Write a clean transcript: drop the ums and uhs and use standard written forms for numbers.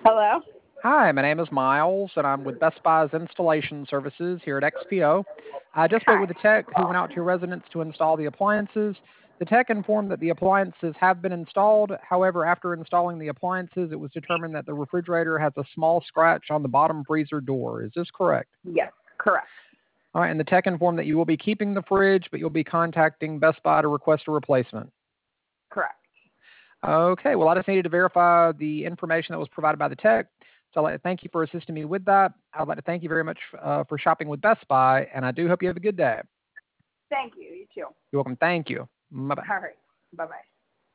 Hello? Hi, my name is Miles, and I'm with Best Buy's Installation Services here at XPO. I just spoke Hi. with a tech who went out to your residence to install the appliances. The tech informed that the appliances have been installed. However, after installing the appliances, it was determined that the refrigerator has a small scratch on the bottom freezer door. Is this correct? Yes, correct. All right, and the tech informed that you will be keeping the fridge, but you'll be contacting Best Buy to request a replacement. Correct. Okay, well, I just needed to verify the information that was provided by the tech. So I'd like to thank you for assisting me with that. I'd like to thank you very much for shopping with Best Buy, and I do hope you have a good day. Thank you. You too. You're welcome. Thank you. Bye bye. All right. Bye bye.